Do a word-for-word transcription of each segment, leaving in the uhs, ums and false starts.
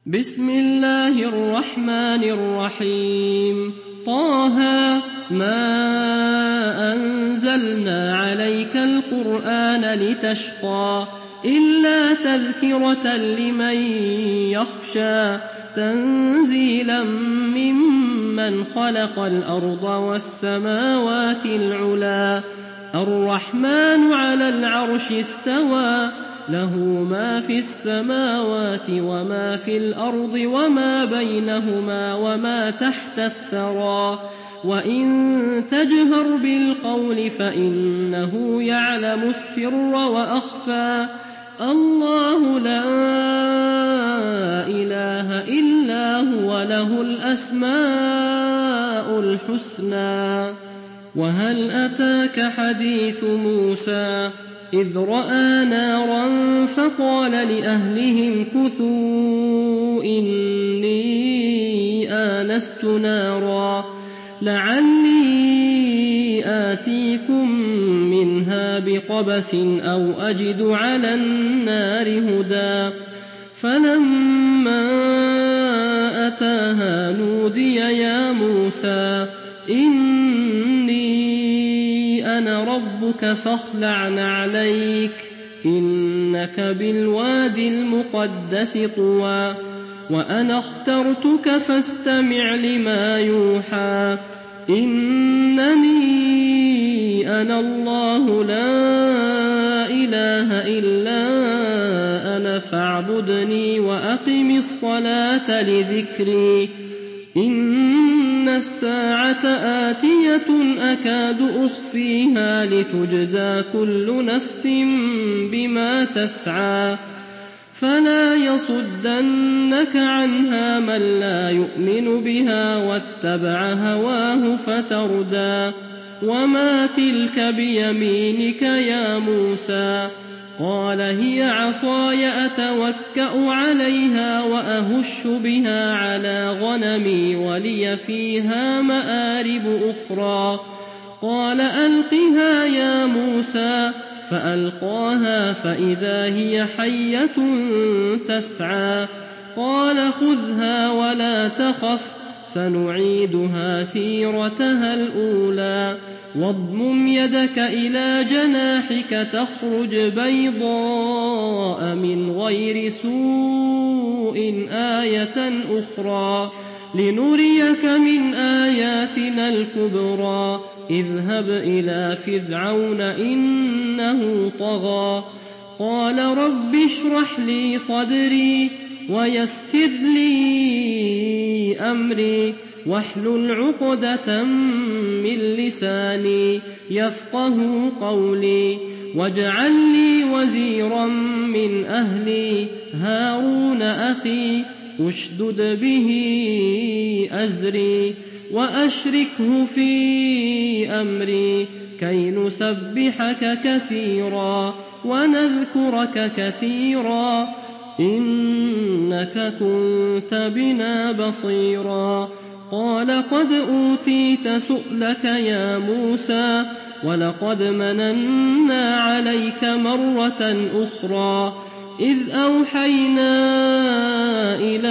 بسم الله الرحمن الرحيم طه ما أنزلنا عليك القرآن لتشقى إلا تذكرة لمن يخشى تنزيلا ممن خلق الأرض والسماوات العلى الرحمن على العرش استوى له ما في السماوات وما في الأرض وما بينهما وما تحت الثرى وإن تجهر بالقول فإنه يعلم السر وأخفى الله لا إله إلا هو له الأسماء الحسنى وهل أتاك حديث موسى إذ رأى نارا فقال لأهلهم كثوا إني آنست نارا لعلي آتيكم منها بقبس أو أجد على النار هدى فلما أتاها نودي يا موسى إني أنا ربك فاخلع نعليك إنك بالواد المقدس طوى وأنا اخترتك فاستمع لما يوحى إنني أنا الله لا إله إلا أنا فاعبدني وأقم الصلاة لذكري إن الساعة آتية أكاد أخفيها لتجزى كل نفس بما تسعى فلا يصدنك عنها من لا يؤمن بها واتبع هواه فتردى وما تلك بيمينك يا موسى قال هي عصاي أتوكأ عليها وأهش بها على غنمي ولي فيها مآرب أخرى قال ألقها يا موسى فألقاها فإذا هي حية تسعى قال خذها ولا تخف سنعيدها سيرتها الأولى واضمم يدك إلى جناحك تخرج بيضاء من غير سوء آية أخرى لنريك من آياتنا الكبرى اذهب إلى فرعون إنه طغى قال رب اشرح لي صدري ويسر لي أمري واحلل عقدة من لساني يفقه قولي واجعل لي وزيرا من أهلي هارون أخي اشدد به أزري وأشركه في أمري كي نسبحك كثيرا ونذكرك كثيرا إنك كنت بنا بصيرا قال قد أوتيت سؤلك يا موسى ولقد مننا عليك مرة أخرى إذ أوحينا إلى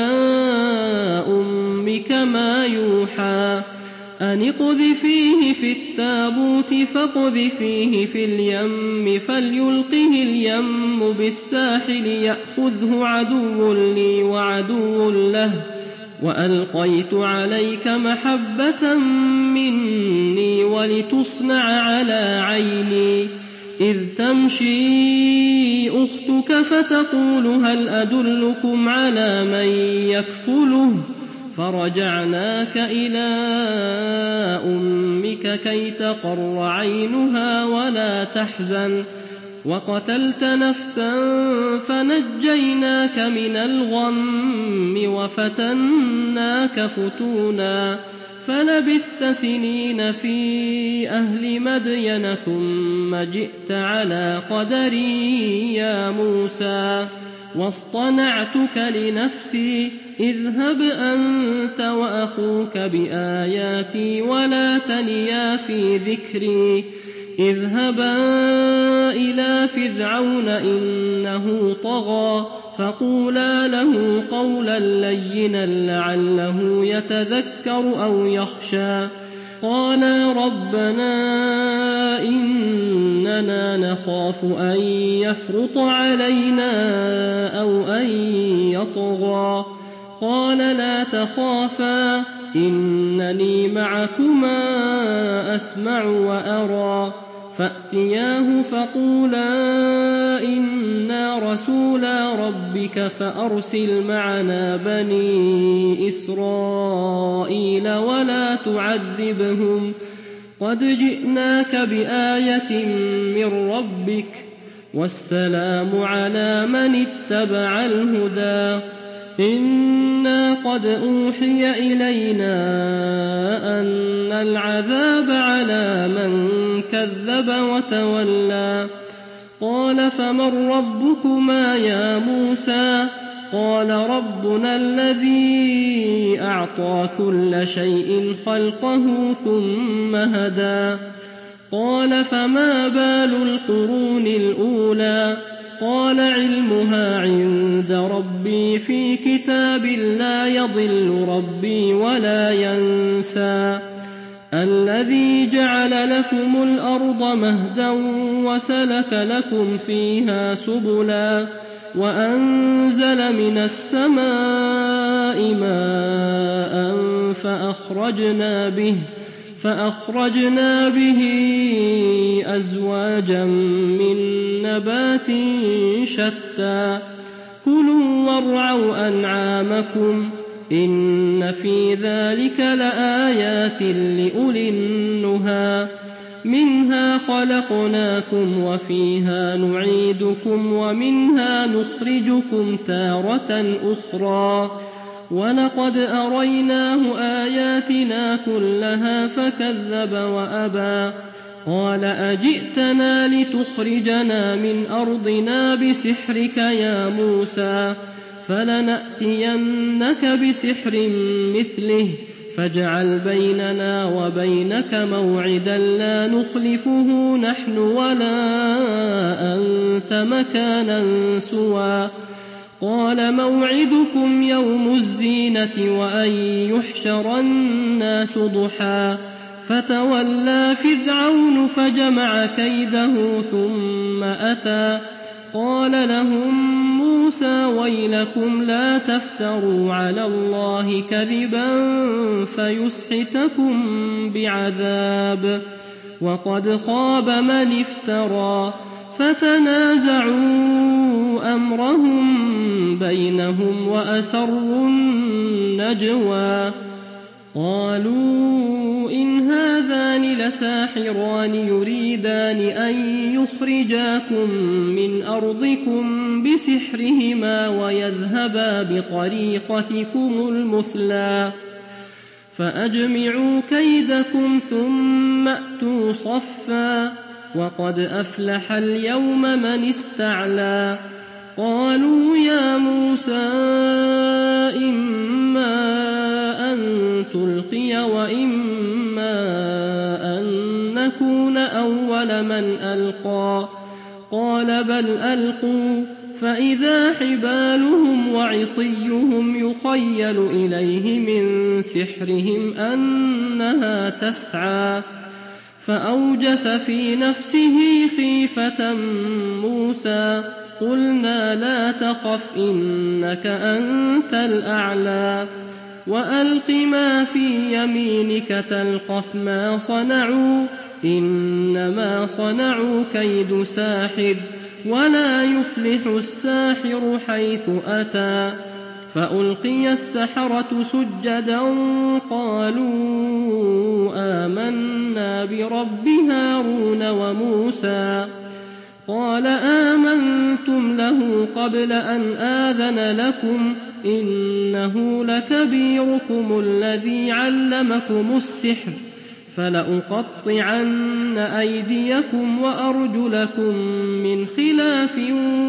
أمك ما يوحى أن اقذفيه في التابوت فاقذفيه في اليم فليلقه اليم بالساحل يأخذه عدو لي وعدو له وألقيت عليك محبة مني ولتصنع على عيني إذ تمشي أختك فتقول هل أدلكم على من يكفله فرجعناك إلى أمك كي تقر عينها ولا تحزن وقتلت نفسا فنجيناك من الغم وفتناك فتونا فلبثت سنين في أهل مدين ثم جئت على قدري يا موسى واصطنعتك لنفسي اذهب أنت وأخوك بآياتي ولا تنيا في ذكري اذهبا إلى فرعون إنه طغى فقولا له قولا لينا لعله يتذكر أو يخشى قالا ربنا إننا نخاف أن يفرط علينا أو أن يطغى قال لا تخافا إنني معكما أسمع وأرى فأتياه فقولا إنا رسولا ربك فأرسل معنا بني إسرائيل ولا تعذبهم قد جئناك بآية من ربك والسلام على من اتبع الهدى إنا قد أوحي إلينا أن العذاب على من كذب وتولى قال فمن ربكما يا موسى قال ربنا الذي أعطى كل شيء خلقه ثم هدى قال فما بال القرون الأولى قال علمها عند ربي في كتاب لا يضل ربي ولا ينسى الذي جعل لكم الأرض مهدا وسلك لكم فيها سبلا وأنزل من السماء ماء فأخرجنا به فأخرجنا به أزواجا من نبات شتى كلوا وارعوا أنعامكم إن في ذلك لآيات لأولي النهى منها خلقناكم وفيها نعيدكم ومنها نخرجكم تارة أخرى ولقد أريناه آياتنا كلها فكذب وأبى قال أجئتنا لتخرجنا من أرضنا بسحرك يا موسى فلنأتينك بسحر مثله فاجعل بيننا وبينك موعدا لا نخلفه نحن ولا أنت مكانا سوى قال موعدكم يوم الزينة وأن يحشر الناس ضحى فتولى فرعون فجمع كيده ثم أتى قال لهم موسى ويلكم لا تفتروا على الله كذبا فيسحتكم بعذاب وقد خاب من افترى فتنازعوا أمرهم بينهم وأسروا النجوى قالوا إن هذان لساحران يريدان أن يخرجاكم من أرضكم بسحرهما ويذهبا بطريقتكم المثلى فأجمعوا كيدكم ثم أتوا صفا وقد أفلح اليوم من استعلى قالوا يا موسى إما أن تلقي وإما أن نكون أول من ألقى قال بل ألقوا فإذا حبالهم وعصيهم يخيل إليه من سحرهم أنها تسعى فأوجس في نفسه خيفة موسى قلنا لا تخف إنك أنت الأعلى وألق ما في يمينك تلقف ما صنعوا إنما صنعوا كيد ساحر ولا يفلح الساحر حيث أتى فألقي السحرة سجدا قالوا آمنا برب هارون وموسى قال آمنتم له قبل أن آذن لكم إنه لكبيركم الذي علمكم السحر فلأقطعن أيديكم وأرجلكم من خلاف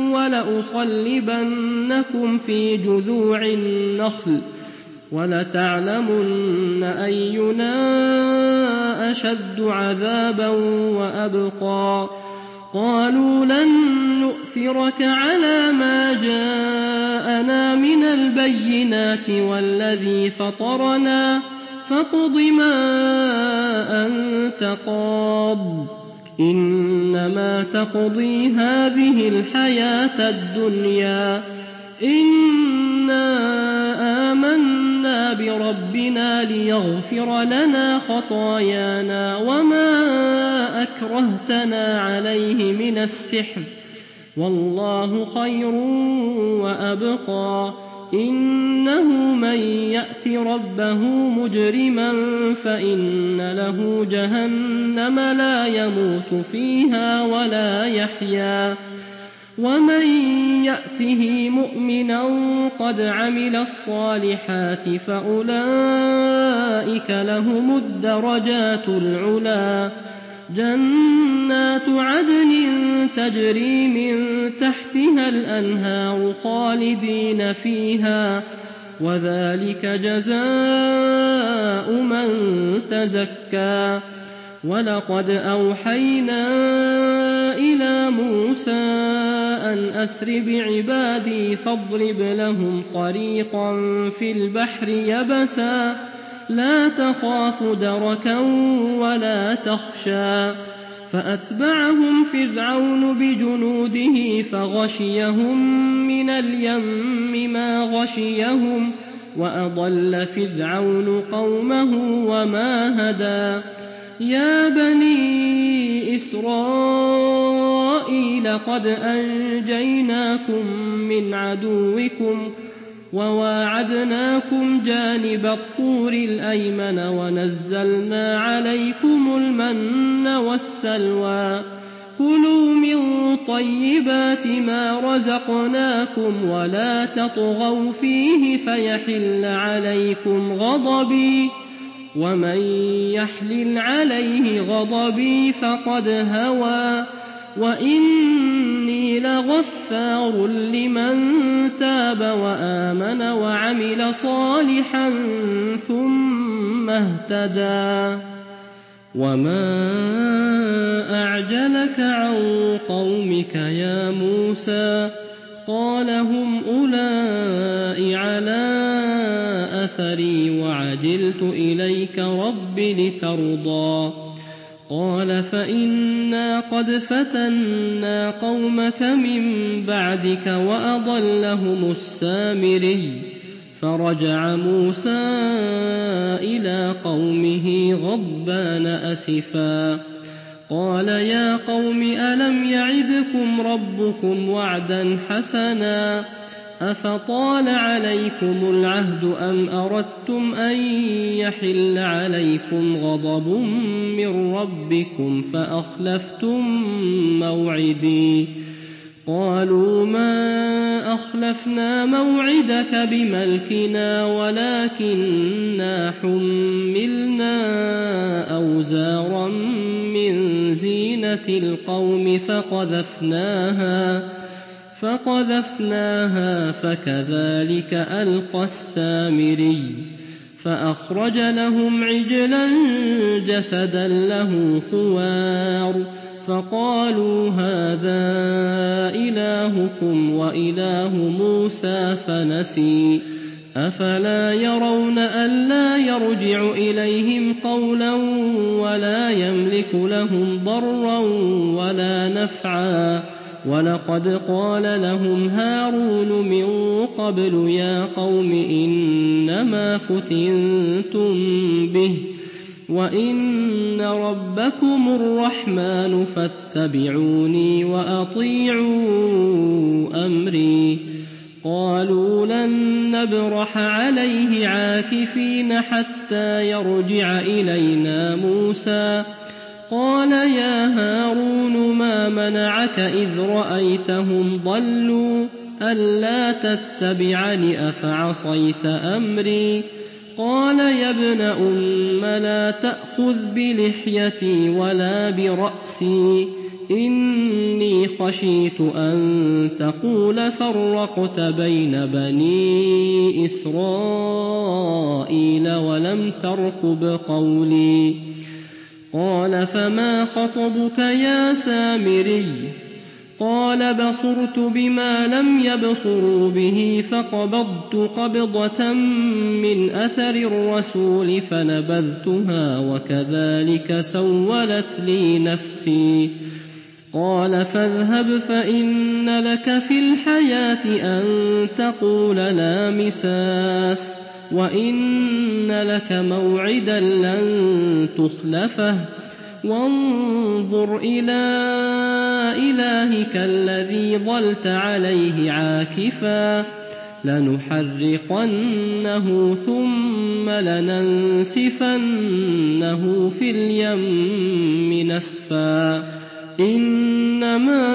ولأصلبنكم في جذوع النخل ولتعلمن أينا أشد عذابا وأبقى قالوا لن نؤثرك على ما جاءنا من البينات والذي فطرنا فاقض ما أنت قاض إنما تقضي هذه الحياة الدنيا إنا آمنا بربنا ليغفر لنا خطايانا وما أكرهتنا عليه من السحر والله خير وأبقى إنه من يأت ربه مجرما فإن له جهنم لا يموت فيها ولا يحيا ومن يأته مؤمنا قد عمل الصالحات فأولئك لهم الدرجات العلا جنات عدن تجري من تحتها الأنهار خالدين فيها وذلك جزاء من تزكى ولقد أوحينا إلى موسى أن أسر بعبادي فاضرب لهم طريقا في البحر يبسا لا تخاف دركا ولا تخشى فأتبعهم فرعون بجنوده فغشيهم من اليم ما غشيهم وأضل فرعون قومه وما هدى يا بني إسرائيل قد أنجيناكم من عدوكم وواعدناكم جانب الطور الأيمن ونزلنا عليكم المن والسلوى كلوا من طيبات ما رزقناكم ولا تطغوا فيه فيحل عليكم غضبي ومن يحلل عليه غضبي فقد هوى وإني لغفار لمن تاب وآمن وعمل صالحا ثم اهتدى وما أعجلك عن قومك يا موسى قال هم أولئك على أثري وعجلت إليك رب لترضى قال فإنا قد فتنا قومك من بعدك وأضلهم السامري فرجع موسى إلى قومه غضبان أسفا قال يا قوم ألم يعدكم ربكم وعدا حسنا أفطال عليكم العهد أم أردتم أن يحل عليكم غضب من ربكم فأخلفتم موعدي قالوا ما أخلفنا موعدك بملكنا ولكننا حملنا أوزارا من زينة القوم فقذفناها فقذفناها فكذلك ألقى السامري فأخرج لهم عجلا جسدا له خوار فقالوا هذا إلهكم وإله موسى فنسي أفلا يرون ألا يرجع إليهم قولا ولا يملك لهم ضرا ولا نفعا ولقد قال لهم هارون من قبل يا قوم إنما فتنتم به وإن ربكم الرحمن فاتبعوني وأطيعوا أمري قالوا لن نبرح عليه عاكفين حتى يرجع إلينا موسى قال يا هارون ما منعك إذ رأيتهم ضلوا ألا تتبعني أفعصيت أمري قال يا ابن أم لا تأخذ بلحيتي ولا برأسي إني خشيت أن تقول فرقت بين بني إسرائيل ولم ترقب قولي قال فما خطبك يا سامري قال بصرت بما لم يبصروا به فقبضت قبضة من أثر الرسول فنبذتها وكذلك سولت لي نفسي قال فاذهب فإن لك في الحياة أن تقول لا مساس وإن لك موعدا لن تخلفه وانظر إلى إلهك الذي ظلت عليه عاكفا لنحرقنه ثم لننسفنه في اليم نسفا إنما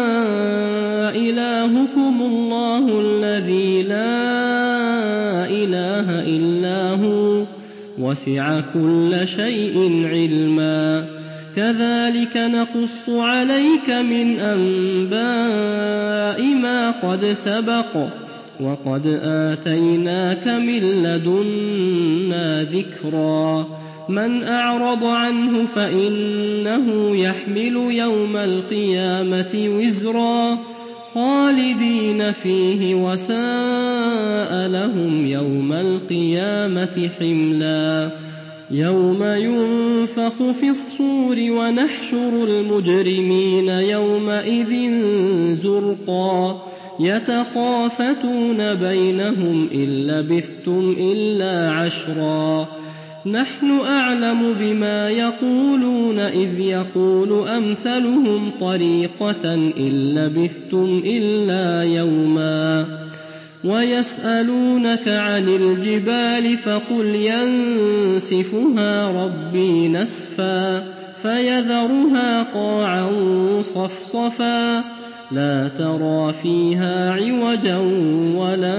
إلهكم الله الذي لا إله إلا هو وسع كل شيء علما كذلك نقص عليك من أنباء ما قد سبق وقد آتيناك من لدنا ذكرا من أعرض عنه فإنه يحمل يوم القيامة وزرا خالدين فيه وساء لهم يوم القيامة حملا يوم ينفخ في الصور ونحشر المجرمين يومئذ زرقا يتخافتون بينهم إن لبثتم إلا عشرا نحن أعلم بما يقولون إذ يقول أمثلهم طريقة إن لبثتم إلا يوما ويسألونك عن الجبال فقل ينسفها ربي نسفا فيذرها قاعا صفصفا لا ترى فيها عوجا ولا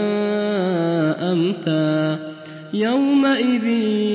أمتا يومئذ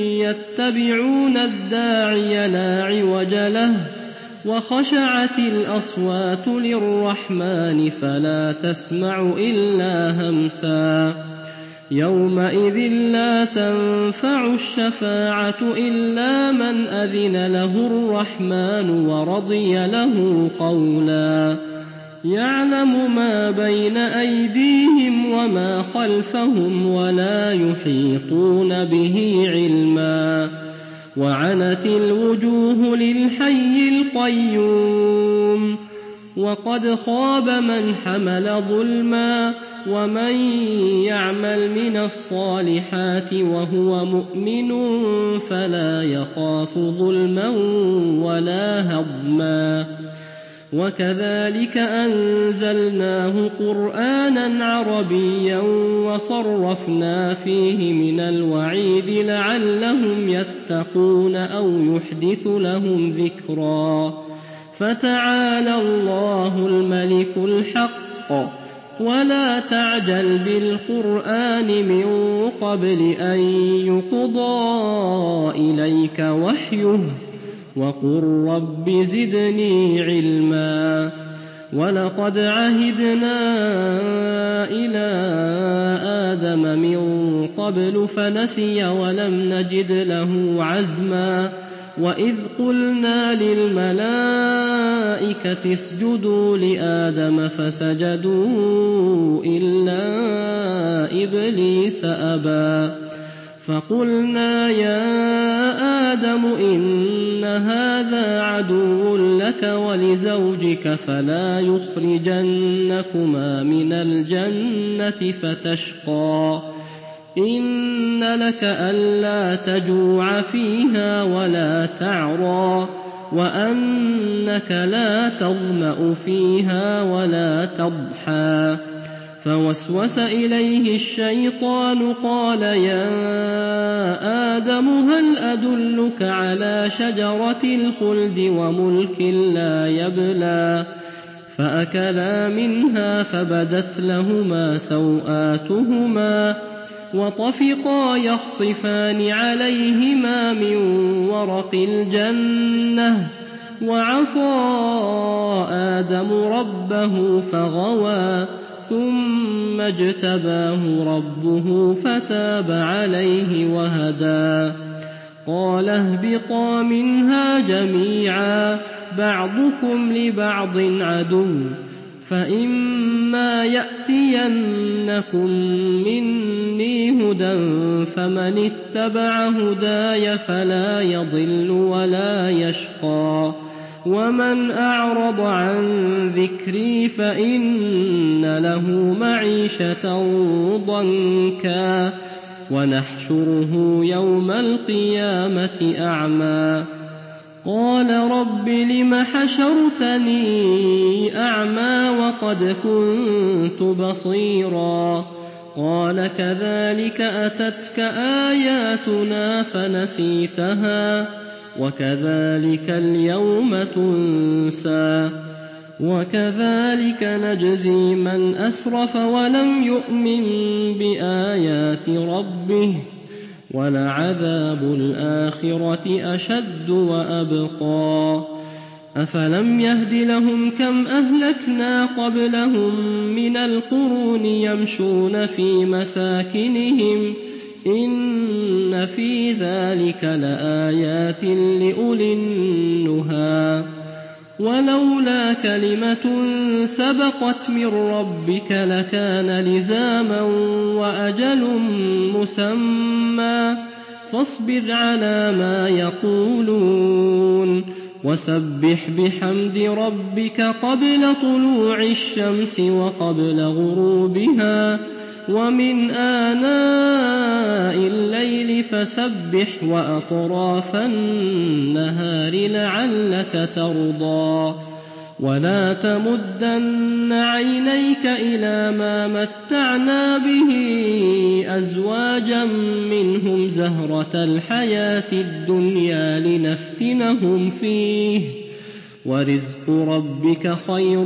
يتبعون الداعي لا عوج له وخشعت الأصوات للرحمن فلا تسمع إلا همسا يومئذ لا تنفع الشفاعة إلا من أذن له الرحمن ورضي له قولا يعلم ما بين أيديهم وما خلفهم ولا يحيطون به علما وعنت الوجوه للحي القيوم وقد خاب من حمل ظلما ومن يعمل من الصالحات وهو مؤمن فلا يخاف ظلما ولا هضما وكذلك أنزلناه قرآنا عربيا وصرفنا فيه من الوعيد لعلهم يتقون أو يحدث لهم ذكرا فتعالى الله الملك الحق ولا تعجل بالقرآن من قبل أن يقضى إليك وحيه وقل رب زدني علما ولقد عهدنا إلى آدم من قبل فنسي ولم نجد له عزما وإذ قلنا للملائكة اسجدوا لآدم فسجدوا إلا إبليس أبى فقلنا يا آدم إن هذا عدو لك ولزوجك فلا يخرجنكما من الجنة فتشقى إن لك ألا تجوع فيها ولا تعرى وأنك لا تظمأ فيها ولا تضحى فوسوس إليه الشيطان قال يا آدم هل أدلك على شجرة الخلد وملك لا يبلى فأكلا منها فبدت لهما سوآتهما وطفقا يخصفان عليهما من ورق الجنة وعصى آدم ربه فغوى ثم اجتباه ربه فتاب عليه وهدى قال اهبطا منها جميعا بعضكم لبعض عدو فإما يأتينكم مني هدى فمن اتبع هداي فلا يضل ولا يشقى ومن أعرض عن ذكري فإن له معيشة ضنكا ونحشره يوم القيامة أعمى قال رب لم حشرتني أعمى وقد كنت بصيرا قال كذلك أتتك آياتنا فنسيتها وكذلك اليوم تنسى وكذلك نجزي من أسرف ولم يؤمن بآيات ربه ولعذاب الآخرة أشد وأبقى أفلم يهد لهم كم أهلكنا قبلهم من القرون يمشون في مساكنهم إن في ذلك لآيات لأولي النهى ولولا كلمة سبقت من ربك لكان لزاما وأجل مسمى فاصبر على ما يقولون وسبح بحمد ربك قبل طلوع الشمس وقبل غروبها ومن آناء الليل فسبح وأطراف النهار لعلك ترضى ولا تمدن عينيك إلى ما متعنا به أزواجا منهم زهرة الحياة الدنيا لنفتنهم فيه ورزق ربك خير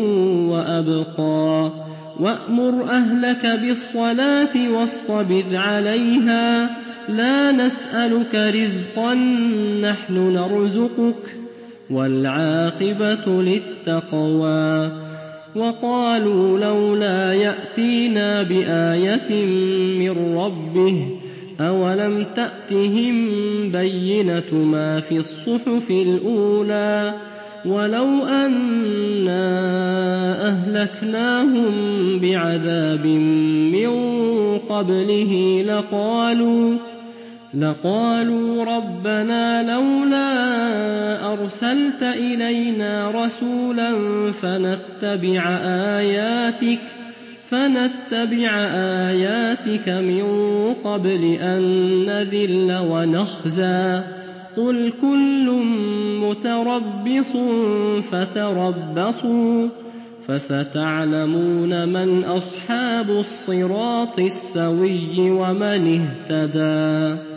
وأبقى وأمر أهلك بالصلاة واصطبر عليها لا نسألك رزقا نحن نرزقك والعاقبة للتقوى وقالوا لولا يأتينا بآية من ربه أولم تأتهم بينة ما في الصحف الأولى ولو أنا أهلكناهم بعذاب من قبله لقالوا لقالوا ربنا لولا أرسلت إلينا رسولا فنتبع آياتك فنتبع آياتك من قبل أن نذل ونخزى قل كل متربص فتربصوا فستعلمون من أصحاب الصراط السوي ومن اهتدى